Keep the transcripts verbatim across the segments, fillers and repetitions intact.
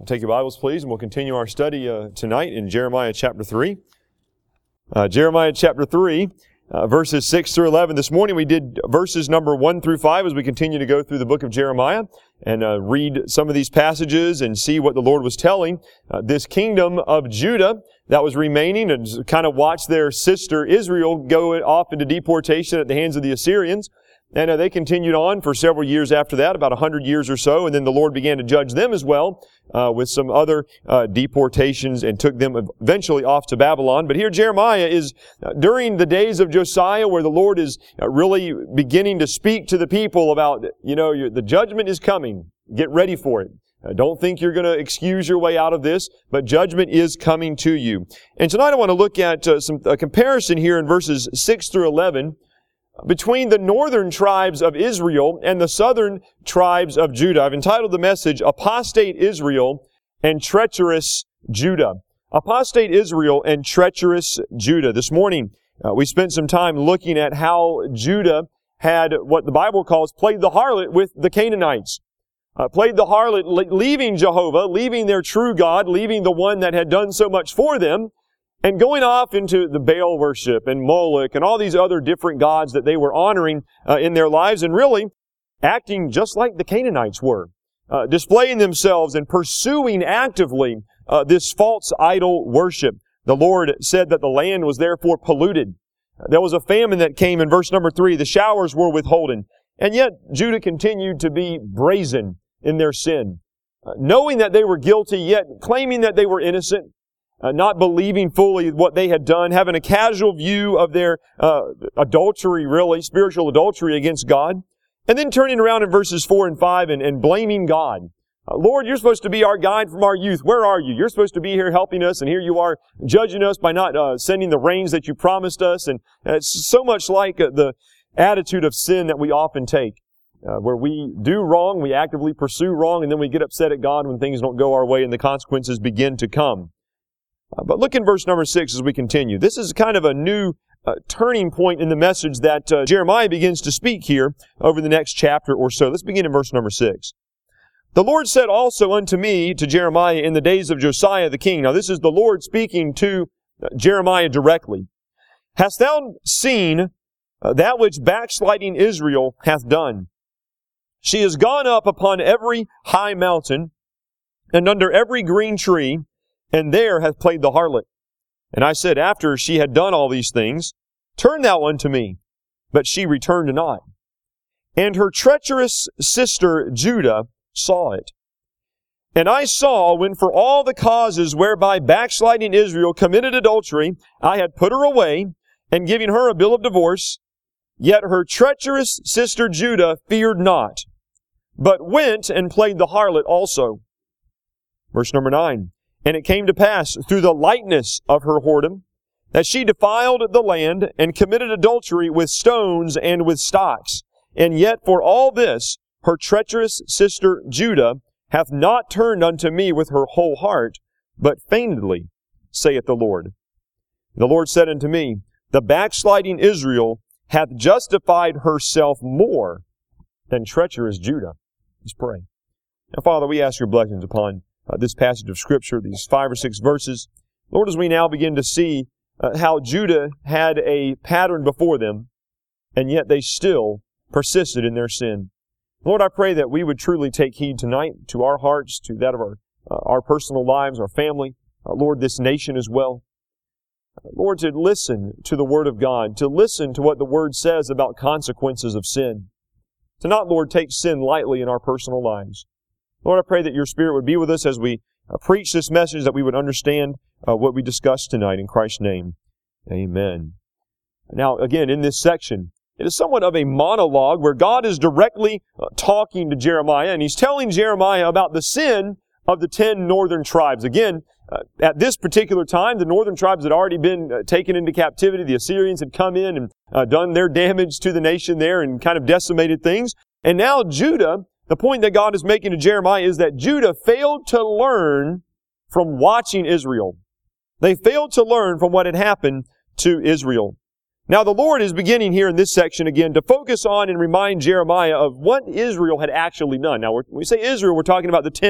Take your Bibles, please, and we'll continue our study uh, tonight in Jeremiah chapter three. Uh, Jeremiah chapter three, uh, verses six through eleven. This morning we did verses number one through five as we continue to go through the book of Jeremiah and uh, read some of these passages and see what the Lord was telling uh, this kingdom of Judah that was remaining, and kind of watch their sister Israel go off into deportation at the hands of the Assyrians. And uh, they continued on for several years after that, about a hundred years or so, and then the Lord began to judge them as well uh, with some other uh, deportations and took them eventually off to Babylon. But here Jeremiah is uh, during the days of Josiah, where the Lord is uh, really beginning to speak to the people about, you know, your, the judgment is coming. Get ready for it. Uh, don't think you're going to excuse your way out of this, but judgment is coming to you. And tonight I want to look at uh, some a comparison here in verses six through eleven between the northern tribes of Israel and the southern tribes of Judah. I've entitled the message, Apostate Israel and Treacherous Judah. Apostate Israel and Treacherous Judah. This morning, uh, we spent some time looking at how Judah had what the Bible calls played the harlot with the Canaanites. Uh, played the harlot, leaving Jehovah, leaving their true God, leaving the one that had done so much for them, and going off into the Baal worship and Moloch and all these other different gods that they were honoring uh, in their lives, and really acting just like the Canaanites were, uh, displaying themselves and pursuing actively uh, this false idol worship. The Lord said that the land was therefore polluted. There was a famine that came in verse number three. The showers were withholden. And yet Judah continued to be brazen in their sin, uh, knowing that they were guilty, yet claiming that they were innocent. Uh, not believing fully what they had done, having a casual view of their uh, adultery, really, spiritual adultery against God, and then turning around in verses four and five and, and blaming God. Uh, Lord, you're supposed to be our guide from our youth. Where are you? You're supposed to be here helping us, and here you are judging us by not uh, sending the rains that you promised us. And, and it's so much like uh, the attitude of sin that we often take, uh, where we do wrong, we actively pursue wrong, and then we get upset at God when things don't go our way and the consequences begin to come. Uh, but look in verse number six as we continue. This is kind of a new uh, turning point in the message that uh, Jeremiah begins to speak here over the next chapter or so. Let's begin in verse number six. The Lord said also unto me, to Jeremiah, in the days of Josiah the king. Now this is the Lord speaking to uh, Jeremiah directly. Hast thou seen uh, that which backsliding Israel hath done? She is gone up upon every high mountain and under every green tree, and there hath played the harlot. And I said, after she had done all these things, turn thou unto me. But she returned not. And her treacherous sister Judah saw it. And I saw, when for all the causes whereby backsliding Israel committed adultery, I had put her away, and giving her a bill of divorce, yet her treacherous sister Judah feared not, but went and played the harlot also. Verse number nine. And it came to pass, through the lightness of her whoredom, that she defiled the land, and committed adultery with stones and with stocks. And yet for all this, her treacherous sister Judah hath not turned unto me with her whole heart, but feignedly, saith the Lord. The Lord said unto me, the backsliding Israel hath justified herself more than treacherous Judah. Let's pray. Now, Father, we ask your blessings upon Uh, this passage of Scripture, these five or six verses. Lord, as we now begin to see uh, how Judah had a pattern before them, and yet they still persisted in their sin. Lord, I pray that we would truly take heed tonight to our hearts, to that of our, uh, our personal lives, our family, uh, Lord, this nation as well. Uh, Lord, to listen to the Word of God, to listen to what the Word says about consequences of sin. To not, Lord, take sin lightly in our personal lives. Lord, I pray that your Spirit would be with us as we uh, preach this message, that we would understand uh, what we discussed tonight. In Christ's name, amen. Now, again, in this section, it is somewhat of a monologue where God is directly uh, talking to Jeremiah, and He's telling Jeremiah about the sin of the ten northern tribes. Again, uh, at this particular time, the northern tribes had already been uh, taken into captivity. The Assyrians had come in and uh, done their damage to the nation there and kind of decimated things. And now Judah, the point that God is making to Jeremiah is that Judah failed to learn from watching Israel. They failed to learn from what had happened to Israel. Now the Lord is beginning here in this section again to focus on and remind Jeremiah of what Israel had actually done. Now when we say Israel, we're talking about the ten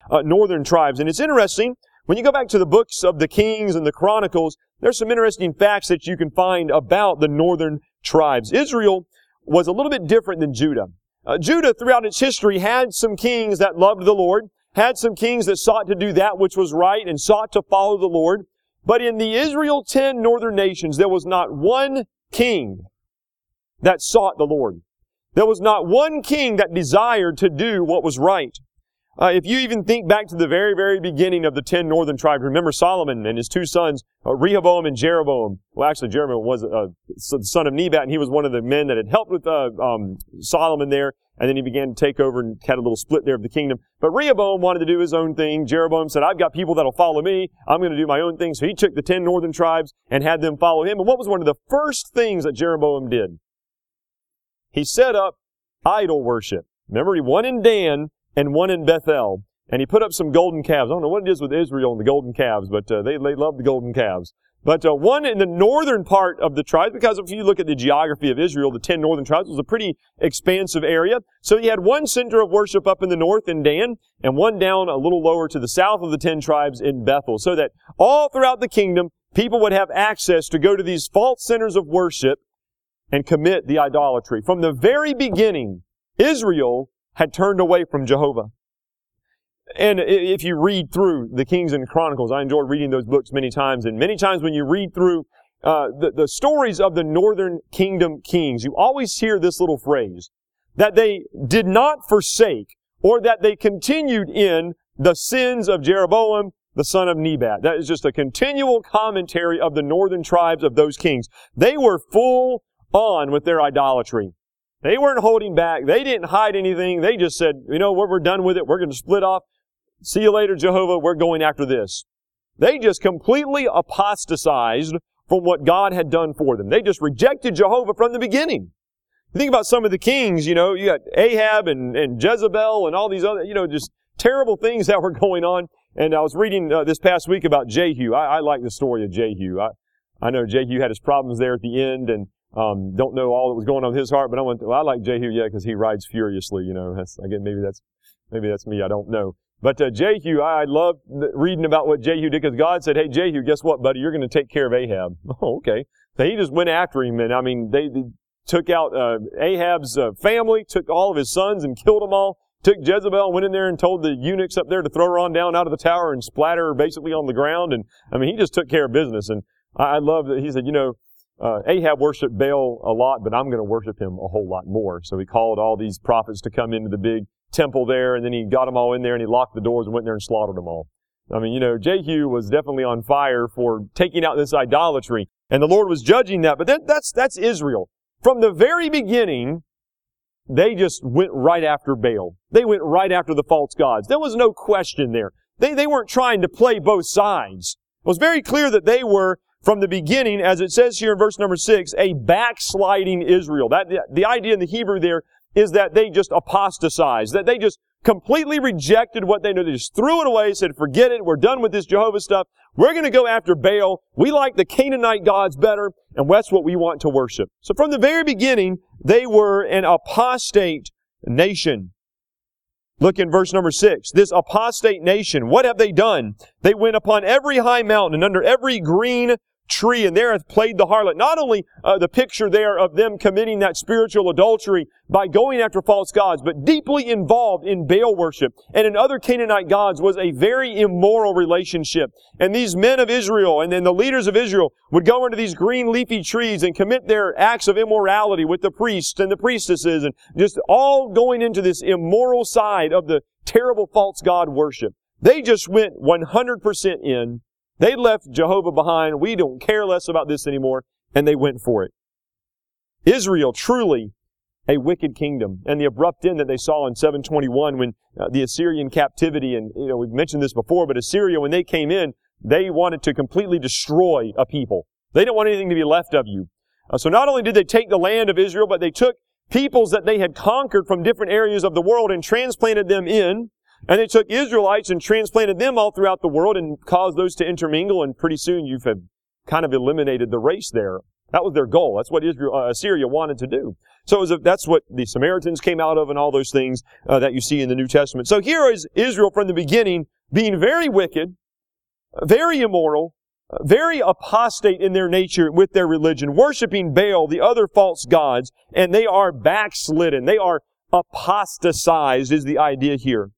uh, northern tribes. And it's interesting, when you go back to the books of the Kings and the Chronicles, there's some interesting facts that you can find about the northern tribes. Israel was a little bit different than Judah. Uh, Judah, throughout its history, had some kings that loved the Lord, had some kings that sought to do that which was right and sought to follow the Lord. But in the Israel ten northern nations, there was not one king that sought the Lord. There was not one king that desired to do what was right. Uh, if you even think back to the very, very beginning of the ten northern tribes, remember Solomon and his two sons, uh, Rehoboam and Jeroboam. Well, actually, Jeroboam was uh, the son of Nebat, and he was one of the men that had helped with uh, um, Solomon there. And then he began to take over and had a little split there of the kingdom. But Rehoboam wanted to do his own thing. Jeroboam said, I've got people that'll follow me. I'm going to do my own thing. So he took the ten northern tribes and had them follow him. And what was one of the first things that Jeroboam did? He set up idol worship. Remember, he one in Dan and one in Bethel. And he put up some golden calves. I don't know what it is with Israel and the golden calves, but uh, they, they love the golden calves. But uh, one in the northern part of the tribes, because if you look at the geography of Israel, the ten northern tribes was a pretty expansive area. So you had one center of worship up in the north in Dan, and one down a little lower to the south of the ten tribes in Bethel, so that all throughout the kingdom, people would have access to go to these false centers of worship and commit the idolatry. From the very beginning, Israel had turned away from Jehovah. And if you read through the Kings and Chronicles, I enjoy reading those books many times, and many times when you read through uh, the, the stories of the northern kingdom kings, you always hear this little phrase, that they did not forsake, or that they continued in the sins of Jeroboam, the son of Nebat. That is just a continual commentary of the northern tribes of those kings. They were full on with their idolatry. They weren't holding back. They didn't hide anything. They just said, you know, we're, we're done with it. We're going to split off. See you later, Jehovah. We're going after this. They just completely apostatized from what God had done for them. They just rejected Jehovah from the beginning. You think about some of the kings, you know, you got Ahab and, and Jezebel and all these other, you know, just terrible things that were going on. And I was reading uh, this past week about Jehu. I, I like the story of Jehu. I, I know Jehu had his problems there at the end, and um, don't know all that was going on in his heart, but I went, well, I like Jehu, yeah, because he rides furiously, you know. That's, again, maybe that's, maybe that's me. I don't know. But uh, Jehu, I love reading about what Jehu did, because God said, hey, Jehu, guess what, buddy? You're going to take care of Ahab. Oh, okay. So he just went after him, and I mean, they, they took out uh, Ahab's uh, family, took all of his sons and killed them all, took Jezebel, went in there and told the eunuchs up there to throw her on down out of the tower and splatter her basically on the ground. And I mean, he just took care of business. And I, I love that he said, you know, uh, Ahab worshiped Baal a lot, but I'm going to worship him a whole lot more. So he called all these prophets to come into the big temple there, and then he got them all in there, and he locked the doors and went in there and slaughtered them all. I mean, you know, Jehu was definitely on fire for taking out this idolatry, and the Lord was judging that. But that, that's that's Israel. From the very beginning, they just went right after Baal. They went right after the false gods. There was no question there. They they weren't trying to play both sides. It was very clear that they were, from the beginning, as it says here in verse number six, a backsliding Israel. That the, the idea in the Hebrew there is that they just apostatized, that they just completely rejected what they knew. They just threw it away, said, forget it, we're done with this Jehovah stuff. We're going to go after Baal. We like the Canaanite gods better, and that's what we want to worship. So from the very beginning, they were an apostate nation. Look in verse number six. This apostate nation, what have they done? They went upon every high mountain and under every green tree, and there hath played the harlot. Not only uh, the picture there of them committing that spiritual adultery by going after false gods, but deeply involved in Baal worship and in other Canaanite gods was a very immoral relationship. And these men of Israel and then the leaders of Israel would go into these green leafy trees and commit their acts of immorality with the priests and the priestesses, and just all going into this immoral side of the terrible false god worship. They just went one hundred percent in. They left Jehovah behind. We don't care less about this anymore. And they went for it. Israel, truly a wicked kingdom. And the abrupt end that they saw in seven twenty-one when uh, the Assyrian captivity, and you know, we've mentioned this before, but Assyria, when they came in, they wanted to completely destroy a people. They didn't want anything to be left of you. Uh, so not only did they take the land of Israel, but they took peoples that they had conquered from different areas of the world and transplanted them in. And they took Israelites and transplanted them all throughout the world and caused those to intermingle, and pretty soon you've kind of eliminated the race there. That was their goal. That's what Israel, uh, Assyria wanted to do. So it was a, that's what the Samaritans came out of and all those things uh, that you see in the New Testament. So here is Israel from the beginning being very wicked, very immoral, very apostate in their nature with their religion, worshiping Baal, the other false gods, and they are backslidden. They are apostatized is the idea here.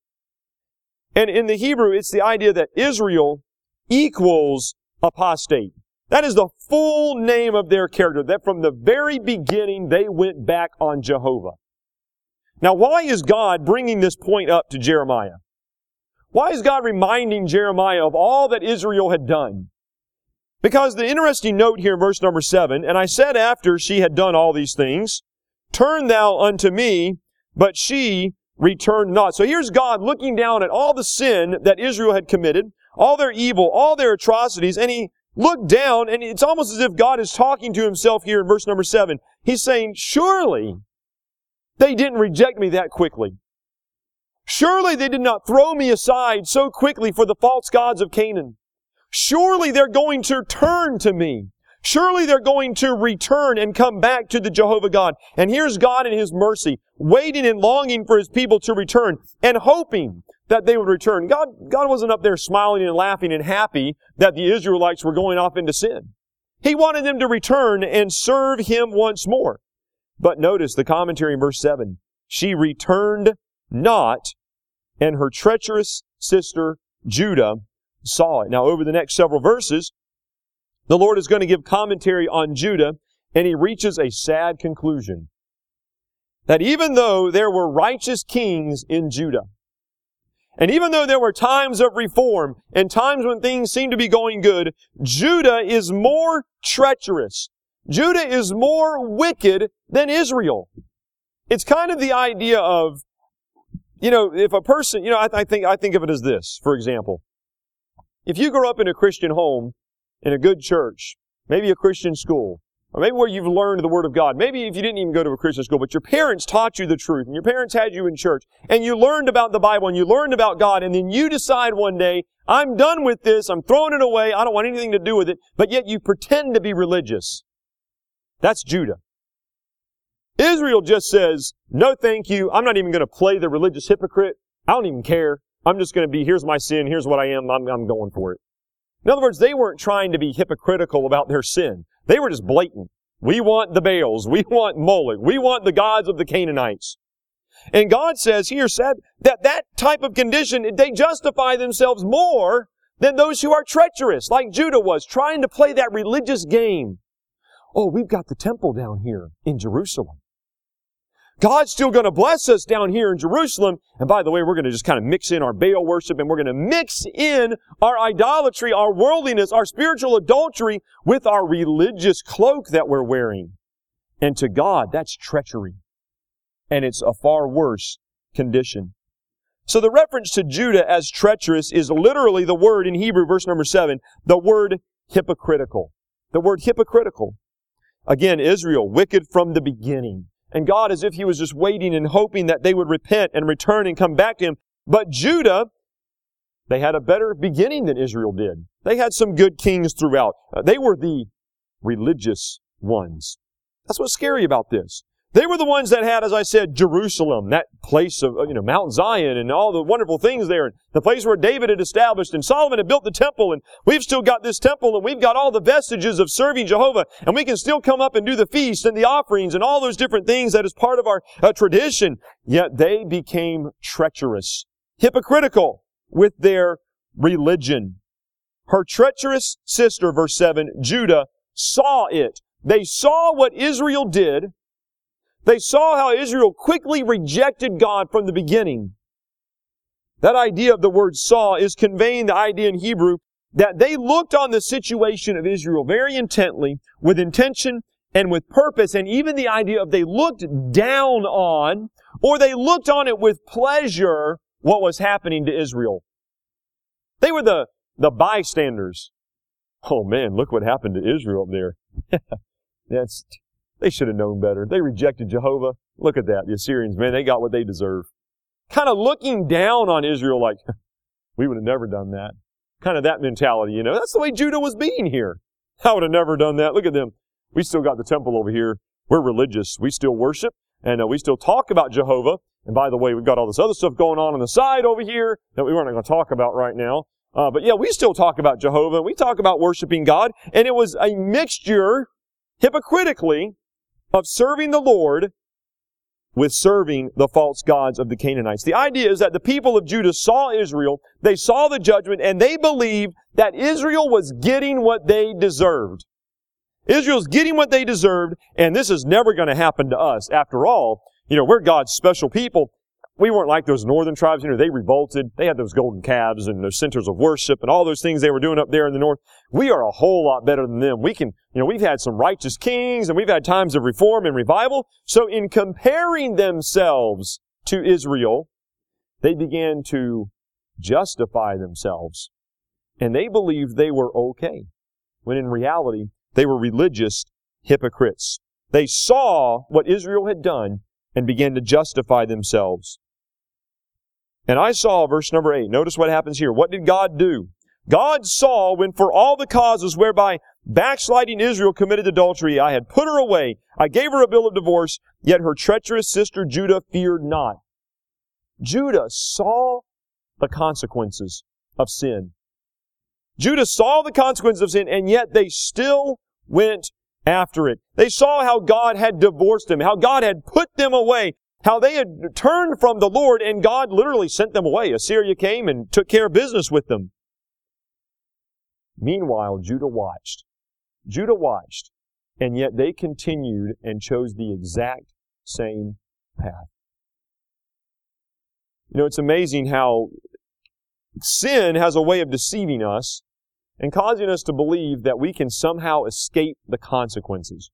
And in the Hebrew, it's the idea that Israel equals apostate. That is the full name of their character, that from the very beginning they went back on Jehovah. Now, why is God bringing this point up to Jeremiah? Why is God reminding Jeremiah of all that Israel had done? Because the interesting note here in verse number seven, and I said after she had done all these things, turn thou unto me, but she returned not. So here's God looking down at all the sin that Israel had committed, all their evil, all their atrocities, and He looked down, and it's almost as if God is talking to Himself here in verse number seven. He's saying, surely they didn't reject me that quickly. Surely they did not throw me aside so quickly for the false gods of Canaan. Surely they're going to turn to me. Surely they're going to return and come back to the Jehovah God. And here's God in His mercy, waiting and longing for His people to return and hoping that they would return. God, God wasn't up there smiling and laughing and happy that the Israelites were going off into sin. He wanted them to return and serve Him once more. But notice the commentary in verse seven. She returned not, and her treacherous sister Judah saw it. Now, over the next several verses, the Lord is going to give commentary on Judah, and He reaches a sad conclusion. That even though there were righteous kings in Judah, and even though there were times of reform, and times when things seemed to be going good, Judah is more treacherous. Judah is more wicked than Israel. It's kind of the idea of, you know, if a person, you know, I, I think, I think of it as this, for example. If you grew up in a Christian home, in a good church, maybe a Christian school, or maybe where you've learned the Word of God, maybe if you didn't even go to a Christian school, but your parents taught you the truth, and your parents had you in church, and you learned about the Bible, and you learned about God, and then you decide one day, I'm done with this, I'm throwing it away, I don't want anything to do with it, but yet you pretend to be religious. That's Judah. Israel just says, no thank you, I'm not even going to play the religious hypocrite, I don't even care. I'm just going to be, here's my sin, here's what I am, I'm, I'm going for it. In other words, they weren't trying to be hypocritical about their sin. They were just blatant. We want the Baals. We want Moloch. We want the gods of the Canaanites. And God says here, said that that type of condition, they justify themselves more than those who are treacherous, like Judah was, trying to play that religious game. Oh, we've got the temple down here in Jerusalem. God's still going to bless us down here in Jerusalem. And by the way, we're going to just kind of mix in our Baal worship, and we're going to mix in our idolatry, our worldliness, our spiritual adultery with our religious cloak that we're wearing. And to God, that's treachery. And it's a far worse condition. So the reference to Judah as treacherous is literally the word in Hebrew, verse number seven, the word hypocritical. The word hypocritical. Again, Israel, wicked from the beginning. And God, as if He was just waiting and hoping that they would repent and return and come back to Him. But Judah, they had a better beginning than Israel did. They had some good kings throughout. Uh, they were the religious ones. That's what's scary about this. They were the ones that had, as I said, Jerusalem, that place of, you know, Mount Zion and all the wonderful things there. The place where David had established and Solomon had built the temple, and we've still got this temple, and we've got all the vestiges of serving Jehovah, and we can still come up and do the feast and the offerings and all those different things that is part of our uh, tradition. Yet they became treacherous, hypocritical with their religion. Her treacherous sister, verse seven, Judah, saw it. They saw what Israel did. They saw how Israel quickly rejected God from the beginning. That idea of the word saw is conveying the idea in Hebrew that they looked on the situation of Israel very intently, with intention and with purpose, and even the idea of they looked down on, or they looked on it with pleasure, what was happening to Israel. They were the, the bystanders. Oh man, look what happened to Israel up there. That's... They should have known better. They rejected Jehovah. Look at that. The Assyrians, man, they got what they deserve. Kind of looking down on Israel like, we would have never done that. Kind of that mentality, you know. That's the way Judah was being here. I would have never done that. Look at them. We still got the temple over here. we're religious. We still worship, and uh, we still talk about Jehovah. And by the way, we've got all this other stuff going on on the side over here that we weren't going to talk about right now. Uh, but yeah, we still talk about Jehovah. We talk about worshiping God. And it was a mixture, hypocritically, of serving the Lord with serving the false gods of the Canaanites. The idea is that the people of Judah saw Israel, they saw the judgment, and they believed that Israel was getting what they deserved. Israel's getting what they deserved, and this is never going to happen to us. After all, you know, we're God's special people. We weren't like those northern tribes. You know, they revolted. They had those golden calves and those centers of worship and all those things they were doing up there in the north. We are a whole lot better than them. We can, you know, we've had some righteous kings and we've had times of reform and revival. So in comparing themselves to Israel, they began to justify themselves. And they believed they were okay, when in reality, they were religious hypocrites. They saw what Israel had done and began to justify themselves. And I saw, verse number eight, notice what happens here. What did God do? God saw when for all the causes whereby backsliding Israel committed adultery, I had put her away. I gave her a bill of divorce, yet her treacherous sister Judah feared not. Judah saw the consequences of sin. Judah saw the consequences of sin, and yet they still went after it. They saw how God had divorced them, how God had put them away, how they had turned from the Lord, and God literally sent them away. Assyria came and took care of business with them. Meanwhile, Judah watched. Judah watched, and yet they continued and chose the exact same path. You know, it's amazing how sin has a way of deceiving us and causing us to believe that we can somehow escape the consequences.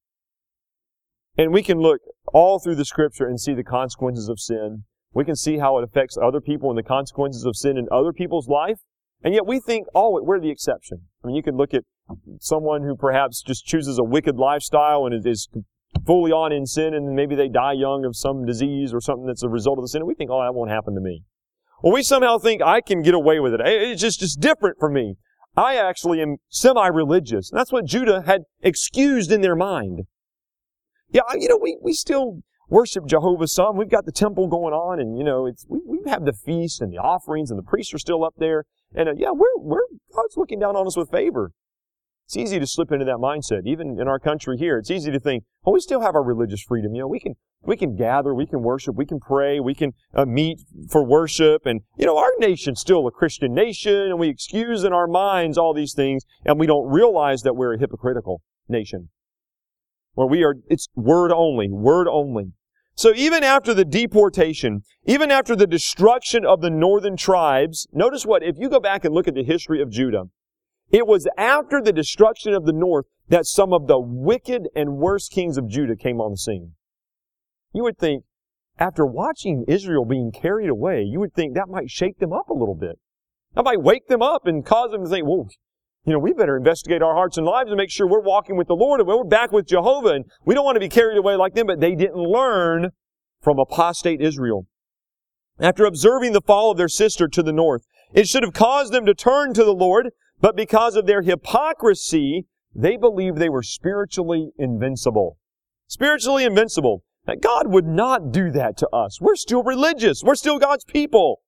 And we can look all through the Scripture and see the consequences of sin. We can see how it affects other people and the consequences of sin in other people's life. And yet we think, oh, we're the exception. I mean, you can look at someone who perhaps just chooses a wicked lifestyle and is, is fully on in sin, and maybe they die young of some disease or something that's a result of the sin, and we think, oh, that won't happen to me. Well, we somehow think I can get away with it. It's just, just different for me. I actually am semi-religious. And that's what Judah had excused in their mind. Yeah, you know, we, we still worship Jehovah some. We've got the temple going on, and, you know, it's, we, we have the feast and the offerings, and the priests are still up there. And, uh, yeah, we're, we're, God's looking down on us with favor. It's easy to slip into that mindset. Even in our country here, it's easy to think, oh, we still have our religious freedom. You know, we can, we can gather, we can worship, we can pray, we can uh, meet for worship. And, you know, our nation's still a Christian nation, and we excuse in our minds all these things, and we don't realize that we're a hypocritical nation. Where we are, it's word only, word only. So even after the deportation, even after the destruction of the northern tribes, notice what, if you go back and look at the history of Judah, it was after the destruction of the north that some of the wicked and worst kings of Judah came on the scene. You would think, after watching Israel being carried away, you would think that might shake them up a little bit. That might wake them up and cause them to think, whoa, you know, we better investigate our hearts and lives and make sure we're walking with the Lord and we're back with Jehovah, and we don't want to be carried away like them. But they didn't learn from apostate Israel. After observing the fall of their sister to the north, it should have caused them to turn to the Lord, but because of their hypocrisy, they believed they were spiritually invincible. Spiritually invincible. That God would not do that to us. We're still religious. We're still God's people.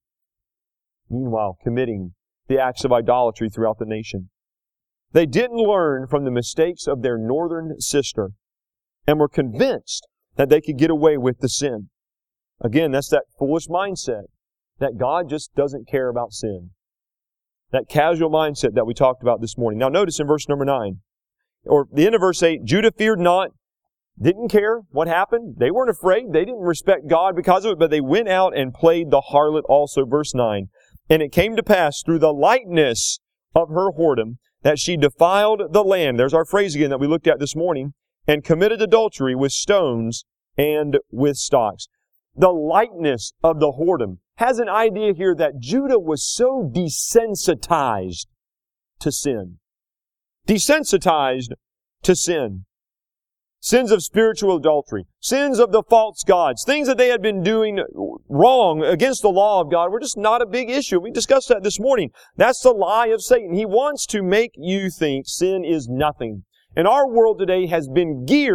Meanwhile, committing the acts of idolatry throughout the nation. They didn't learn from the mistakes of their northern sister and were convinced that they could get away with the sin. Again, that's that foolish mindset that God just doesn't care about sin. That casual mindset that we talked about this morning. Now notice in verse number nine, or the end of verse eight, Judah feared not, didn't care what happened. They weren't afraid. They didn't respect God because of it, but they went out and played the harlot also. Verse nine. And it came to pass through the lightness of her whoredom that she defiled the land. There's our phrase again that we looked at this morning. And committed adultery with stones and with stocks. The lightness of the whoredom has an idea here that Judah was so desensitized to sin. Desensitized to sin. Sins of spiritual adultery. Sins of the false gods. Things that they had been doing wrong against the law of God were just not a big issue. We discussed that this morning. That's the lie of Satan. He wants to make you think sin is nothing. And our world today has been geared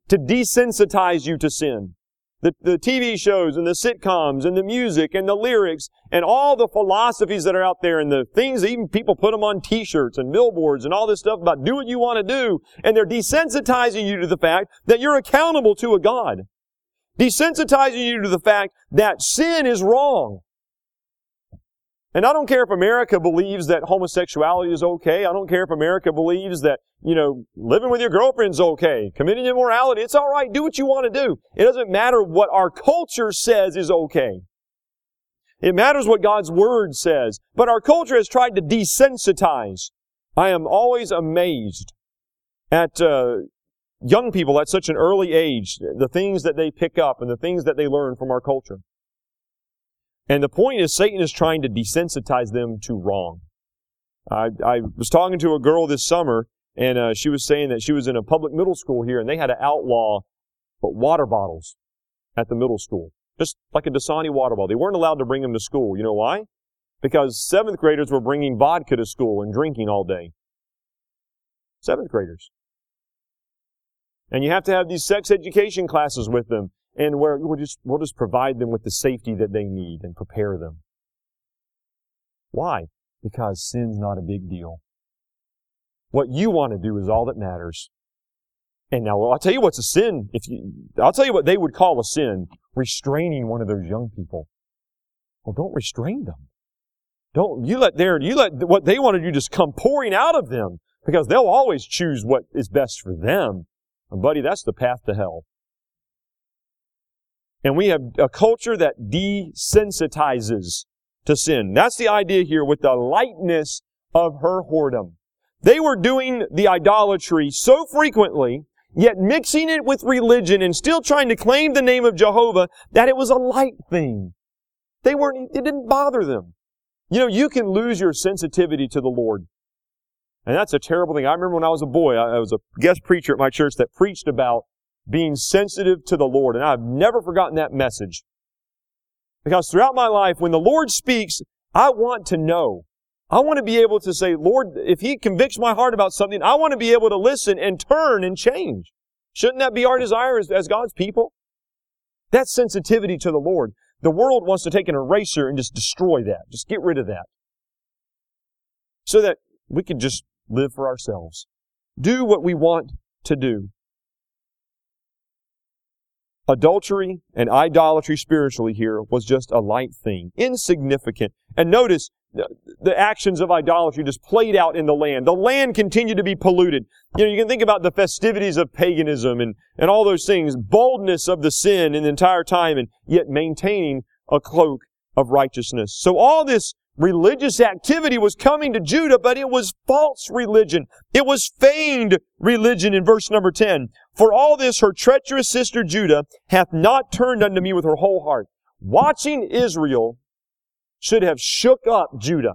to desensitize you to sin. The, the T V shows and the sitcoms and the music and the lyrics and all the philosophies that are out there and the things, even people put them on t-shirts and billboards and all this stuff about do what you want to do. And they're desensitizing you to the fact that you're accountable to a God. Desensitizing you to the fact that sin is wrong. And I don't care if America believes that homosexuality is okay. I don't care if America believes that, you know, living with your girlfriend's okay. Committing immorality, it's all right. Do what you want to do. It doesn't matter what our culture says is okay. It matters what God's Word says. But our culture has tried to desensitize. I am always amazed at uh, young people at such an early age, the things that they pick up and the things that they learn from our culture. And the point is, Satan is trying to desensitize them to wrong. I, I was talking to a girl this summer, and uh, she was saying that she was in a public middle school here, and they had to outlaw water bottles at the middle school. Just like a Dasani water bottle. They weren't allowed to bring them to school. You know why? Because seventh graders were bringing vodka to school and drinking all day. Seventh graders. And you have to have these sex education classes with them. And where we'll just, we'll just provide them with the safety that they need and prepare them. Why? Because sin's not a big deal. What you want to do is all that matters. And now, well, I'll tell you what's a sin. If you, I'll tell you what they would call a sin. Restraining one of those young people. Well, don't restrain them. Don't, you let their, you let what they want to do just come pouring out of them. Because they'll always choose what is best for them. And buddy, that's the path to hell. And we have a culture that desensitizes to sin. That's the idea here with the lightness of her whoredom. They were doing the idolatry so frequently, yet mixing it with religion and still trying to claim the name of Jehovah, that it was a light thing. They weren't, it didn't bother them. You know, you can lose your sensitivity to the Lord. And that's a terrible thing. I remember when I was a boy, I was a guest preacher at my church that preached about being sensitive to the Lord. And I've never forgotten that message. Because throughout my life, when the Lord speaks, I want to know. I want to be able to say, Lord, if He convicts my heart about something, I want to be able to listen and turn and change. Shouldn't that be our desire as, as God's people? That's sensitivity to the Lord. The world wants to take an eraser and just destroy that. Just get rid of that. So that we can just live for ourselves. Do what we want to do. Adultery and idolatry spiritually here was just a light thing, insignificant. And notice the, the actions of idolatry just played out in the land. The land continued to be polluted. You know, you can think about the festivities of paganism and, and all those things, boldness of the sin in the entire time, and yet maintaining a cloak of righteousness. So all this religious activity was coming to Judah, but it was false religion. It was feigned religion in verse number ten. For all this her treacherous sister Judah hath not turned unto me with her whole heart. Watching Israel should have shook up Judah.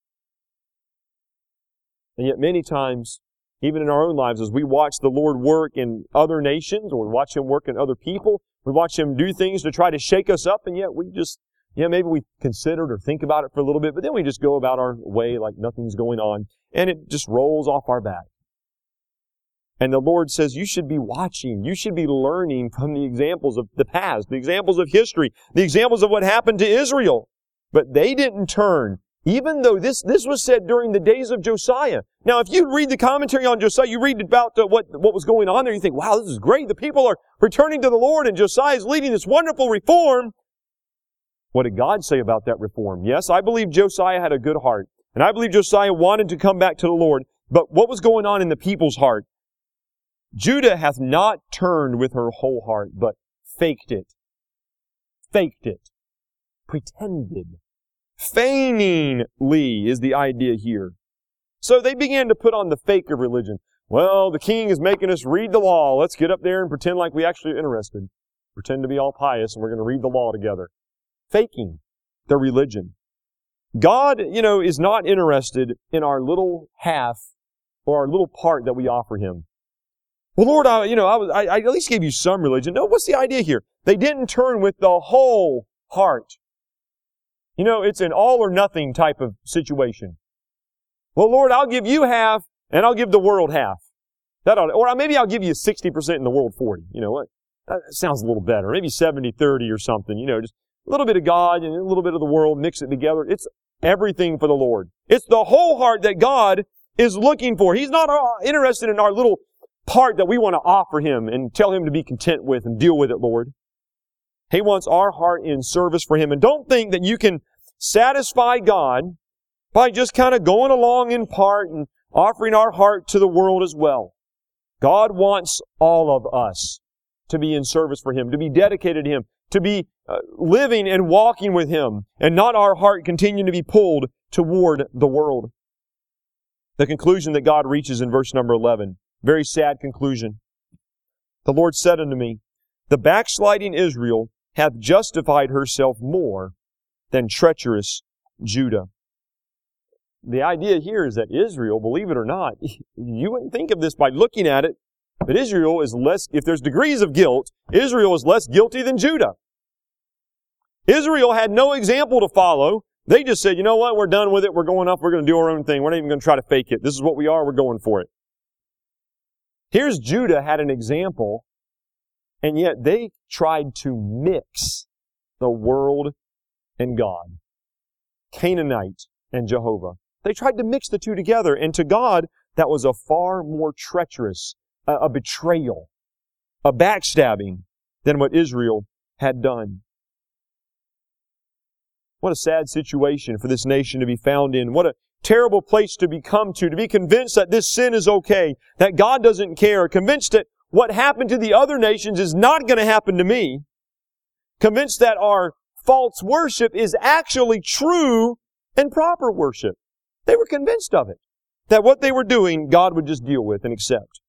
And yet many times, even in our own lives, as we watch the Lord work in other nations, or we watch Him work in other people, we watch Him do things to try to shake us up, and yet we just Yeah, maybe we consider it or think about it for a little bit, but then we just go about our way like nothing's going on, and it just rolls off our back. And the Lord says, you should be watching. You should be learning from the examples of the past, the examples of history, the examples of what happened to Israel. But they didn't turn, even though this, this was said during the days of Josiah. Now, if you read the commentary on Josiah, you read about uh, what, what was going on there, you think, wow, this is great. The people are returning to the Lord, and Josiah is leading this wonderful reform. What did God say about that reform? Yes, I believe Josiah had a good heart. And I believe Josiah wanted to come back to the Lord. But what was going on in the people's heart? Judah hath not turned with her whole heart, but faked it. Faked it. Pretended. Feigningly is the idea here. So they began to put on the fake of religion. Well, the king is making us read the law. Let's get up there and pretend like we actually are interested. Pretend to be all pious, and we're going to read the law together. Faking their religion. God, you know, is not interested in our little half or our little part that we offer Him. Well, Lord, I, you know, I, was, I, I at least gave you some religion. No, what's the idea here? They didn't turn with the whole heart. You know, it's an all or nothing type of situation. Well, Lord, I'll give you half and I'll give the world half. That ought, or maybe I'll give you sixty percent in the world, forty. You know what? That sounds a little better. Maybe seventy thirty or something. You know, just a little bit of God and a little bit of the world, mix it together. It's everything for the Lord. It's the whole heart that God is looking for. He's not interested in our little part that we want to offer Him and tell Him to be content with and deal with it, Lord. He wants our heart in service for Him. And don't think that you can satisfy God by just kind of going along in part and offering our heart to the world as well. God wants all of us to be in service for Him, to be dedicated to Him, to be uh, living and walking with Him, and not our heart continuing to be pulled toward the world. The conclusion that God reaches in verse number eleven, very sad conclusion. The Lord said unto me, the backsliding Israel hath justified herself more than treacherous Judah. The idea here is that Israel, believe it or not, you wouldn't think of this by looking at it, but Israel is less, if there's degrees of guilt, Israel is less guilty than Judah. Israel had no example to follow. They just said, you know what, we're done with it, we're going up, we're going to do our own thing, we're not even going to try to fake it. This is what we are, we're going for it. Here's Judah had an example, and yet they tried to mix the world and God. Canaanite and Jehovah. They tried to mix the two together, and to God, that was a far more treacherous, a, a betrayal, a backstabbing than what Israel had done. What a sad situation for this nation to be found in. What a terrible place to be come to, to be convinced that this sin is okay, that God doesn't care, convinced that what happened to the other nations is not going to happen to me, convinced that our false worship is actually true and proper worship. They were convinced of it, that what they were doing, God would just deal with and accept.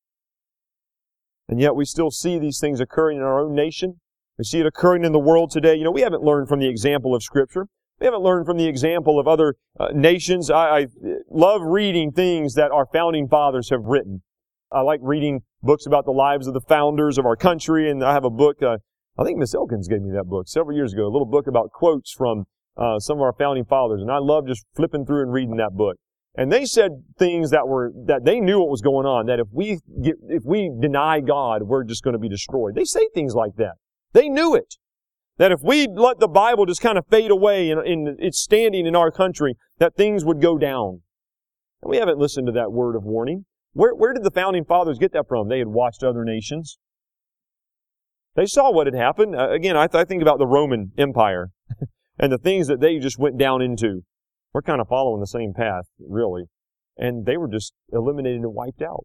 And yet we still see these things occurring in our own nation. We see it occurring in the world today. You know, we haven't learned from the example of Scripture. We haven't learned from the example of other uh, nations. I, I love reading things that our founding fathers have written. I like reading books about the lives of the founders of our country, and I have a book, uh, I think Miss Elkins gave me that book several years ago, a little book about quotes from uh, some of our founding fathers, and I love just flipping through and reading that book. And they said things that were, that they knew what was going on, that if we get, if we deny God, we're just going to be destroyed. They say things like that. They knew it. That if we let the Bible just kind of fade away in, in its standing in our country, that things would go down. And we haven't listened to that word of warning. Where, where did the founding fathers get that from? They had watched other nations. They saw what had happened. Uh, again, I, th- I think about the Roman Empire and the things that they just went down into. We're kind of following the same path, really. And they were just eliminated and wiped out.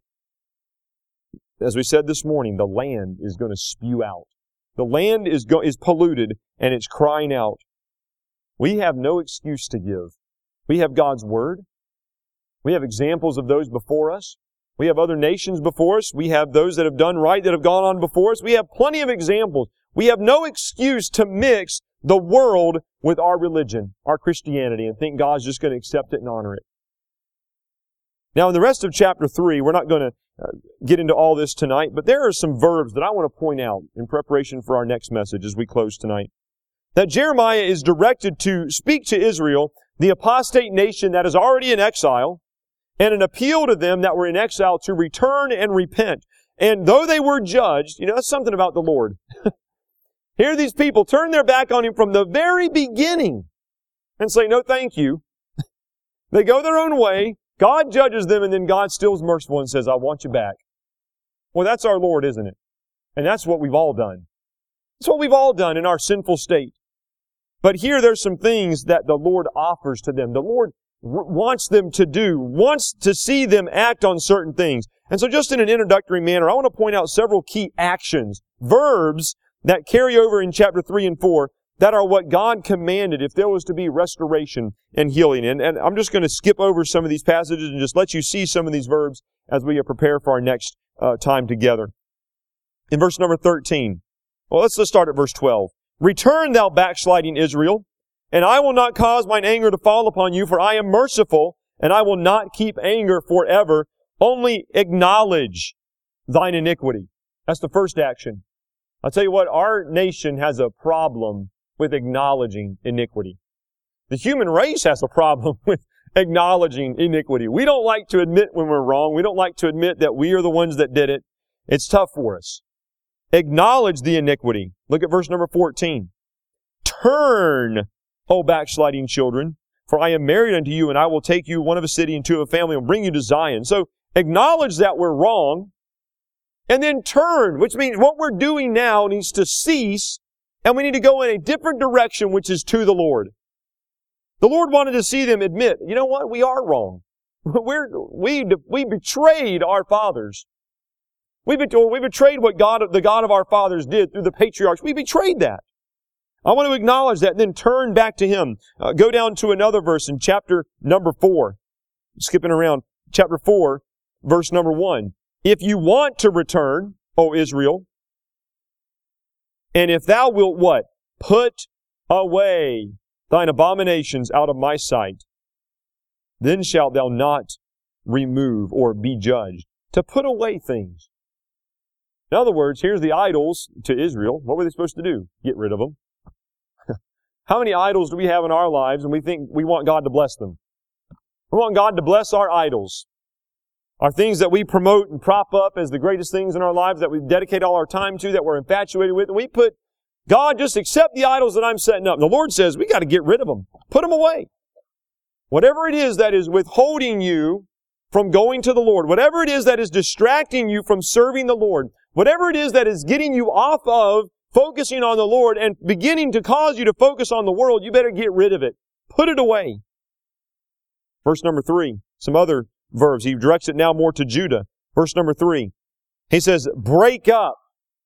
As we said this morning, the land is going to spew out. The land is go- is polluted, and it's crying out. We have no excuse to give. We have God's Word. We have examples of those before us. We have other nations before us. We have those that have done right, that have gone on before us. We have plenty of examples. We have no excuse to mix the world with our religion, our Christianity, and think God's just going to accept it and honor it. Now, in the rest of chapter three, we're not going to uh, get into all this tonight, but there are some verbs that I want to point out in preparation for our next message as we close tonight. That Jeremiah is directed to speak to Israel, the apostate nation that is already in exile, and an appeal to them that were in exile to return and repent. And though they were judged, you know, that's something about the Lord. Here these people turn their back on Him from the very beginning and say, no, thank you. They go their own way. God judges them, and then God still is merciful and says, I want you back. Well, that's our Lord, isn't it? And that's what we've all done. That's what we've all done in our sinful state. But here there's some things that the Lord offers to them. The Lord r- wants them to do, wants to see them act on certain things. And so just in an introductory manner, I want to point out several key actions, verbs, that carry over in chapter three and four, that are what God commanded if there was to be restoration and healing. And, and I'm just going to skip over some of these passages and just let you see some of these verbs as we prepare for our next uh, time together. In verse number thirteen, well, let's, let's start at verse twelve. Return, thou backsliding Israel, and I will not cause mine anger to fall upon you, for I am merciful, and I will not keep anger forever. Only acknowledge thine iniquity. That's the first action. I'll tell you what, our nation has a problem with acknowledging iniquity. The human race has a problem with acknowledging iniquity. We don't like to admit when we're wrong. We don't like to admit that we are the ones that did it. It's tough for us. Acknowledge the iniquity. Look at verse number fourteen. Turn, O backsliding children, for I am married unto you, and I will take you one of a city and two of a family and bring you to Zion. So acknowledge that we're wrong, and then turn, which means what we're doing now needs to cease, and we need to go in a different direction, which is to the Lord. The Lord wanted to see them admit, you know what, we are wrong. We're, we, we betrayed our fathers. We betrayed what God, the God of our fathers did through the patriarchs. We betrayed that. I want to acknowledge that and then turn back to Him. Uh, go down to another verse in chapter number four. Skipping around. Chapter four, verse number one. If you want to return, O Israel, and if thou wilt what? Put away thine abominations out of my sight, then shalt thou not remove or be judged. To put away things. In other words, here's the idols to Israel. What were they supposed to do? Get rid of them. How many idols do we have in our lives and we think we want God to bless them? We want God to bless our idols. Our things that we promote and prop up as the greatest things in our lives that we dedicate all our time to, that we're infatuated with. And we put, God, just accept the idols that I'm setting up. And the Lord says, we got to get rid of them. Put them away. Whatever it is that is withholding you from going to the Lord, whatever it is that is distracting you from serving the Lord, whatever it is that is getting you off of focusing on the Lord and beginning to cause you to focus on the world, you better get rid of it. Put it away. Verse number three, some other verbs. He directs it now more to Judah. Verse number three, he says, break up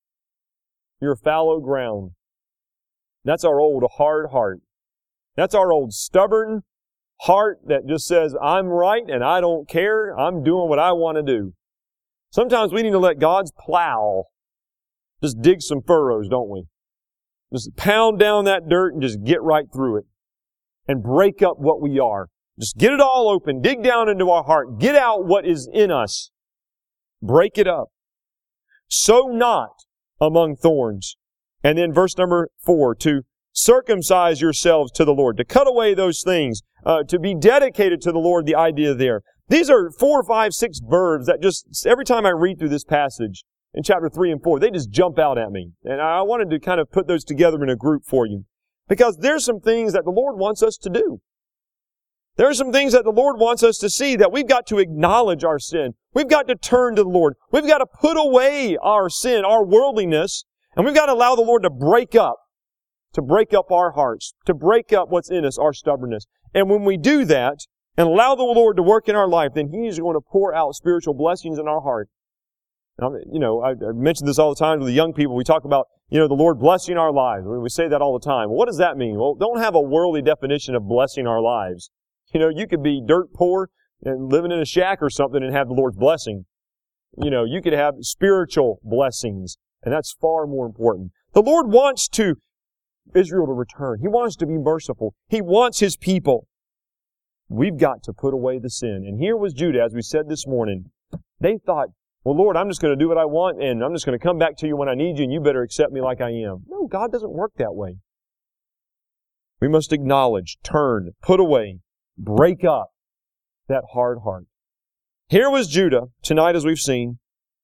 your fallow ground. That's our old hard heart. That's our old stubborn heart that just says, I'm right and I don't care. I'm doing what I want to do. Sometimes we need to let God's plow just dig some furrows, don't we? Just pound down that dirt and just get right through it. And break up what we are. Just get it all open. Dig down into our heart. Get out what is in us. Break it up. Sow not among thorns. And then verse number four, to circumcise yourselves to the Lord. To cut away those things. Uh, to be dedicated to the Lord, the idea there. These are four, five, six verbs that just, every time I read through this passage in chapter three and four, they just jump out at me. And I wanted to kind of put those together in a group for you. Because there's some things that the Lord wants us to do. There are some things that the Lord wants us to see, that we've got to acknowledge our sin. We've got to turn to the Lord. We've got to put away our sin, our worldliness, and we've got to allow the Lord to break up, to break up our hearts, to break up what's in us, our stubbornness. And when we do that, and allow the Lord to work in our life, then He's going to pour out spiritual blessings in our heart. Now, you know, I, I mention this all the time to the young people. We talk about, you know, the Lord blessing our lives. We say that all the time. Well, what does that mean? Well, don't have a worldly definition of blessing our lives. You know, you could be dirt poor and living in a shack or something and have the Lord's blessing. You know, you could have spiritual blessings, and that's far more important. The Lord wants to Israel to return. He wants to be merciful. He wants His people. We've got to put away the sin. And here was Judah, as we said this morning. They thought, well, Lord, I'm just going to do what I want, and I'm just going to come back to you when I need you, and you better accept me like I am. No, God doesn't work that way. We must acknowledge, turn, put away, break up that hard heart. Here was Judah, tonight as we've seen,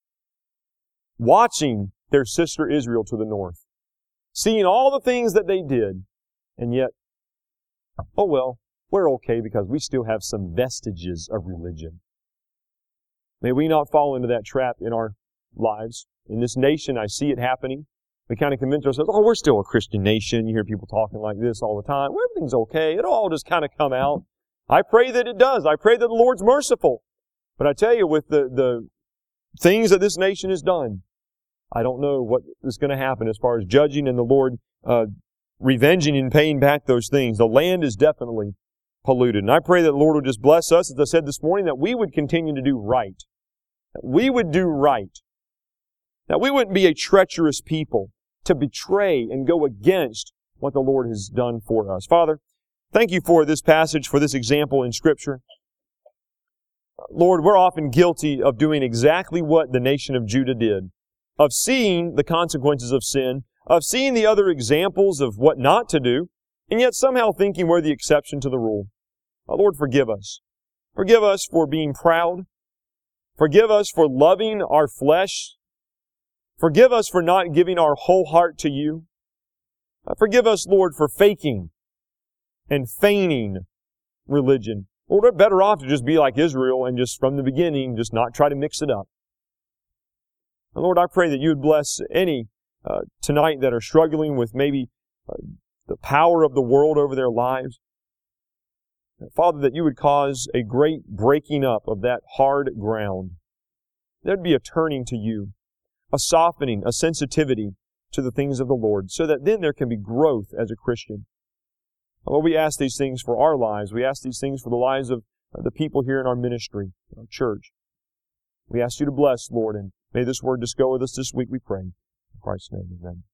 watching their sister Israel to the north, seeing all the things that they did, and yet, oh well, we're okay because we still have some vestiges of religion. May we not fall into that trap in our lives. In this nation, I see it happening. We kind of convince ourselves, oh, we're still a Christian nation. You hear people talking like this all the time. Well, everything's okay. It'll all just kind of come out. I pray that it does. I pray that the Lord's merciful. But I tell you, with the, the things that this nation has done, I don't know what is going to happen as far as judging and the Lord uh, revenging and paying back those things. The land is definitely polluted. And I pray that the Lord will just bless us, as I said this morning, that we would continue to do right. That we would do right. That we wouldn't be a treacherous people to betray and go against what the Lord has done for us. Father, thank you for this passage, for this example in Scripture. Lord, we're often guilty of doing exactly what the nation of Judah did, of seeing the consequences of sin, of seeing the other examples of what not to do, and yet somehow thinking we're the exception to the rule. Uh, Lord, forgive us. Forgive us for being proud. Forgive us for loving our flesh. Forgive us for not giving our whole heart to You. Uh, forgive us, Lord, for faking and feigning religion. Lord, we're better off to just be like Israel and just from the beginning, just not try to mix it up. And Lord, I pray that You would bless any uh, tonight that are struggling with maybe uh, the power of the world over their lives. Father, that You would cause a great breaking up of that hard ground. There'd be a turning to You, a softening, a sensitivity to the things of the Lord, so that then there can be growth as a Christian. Lord, we ask these things for our lives. We ask these things for the lives of the people here in our ministry, our church. We ask You to bless, Lord, and may this word just go with us this week, we pray. In Christ's name, amen.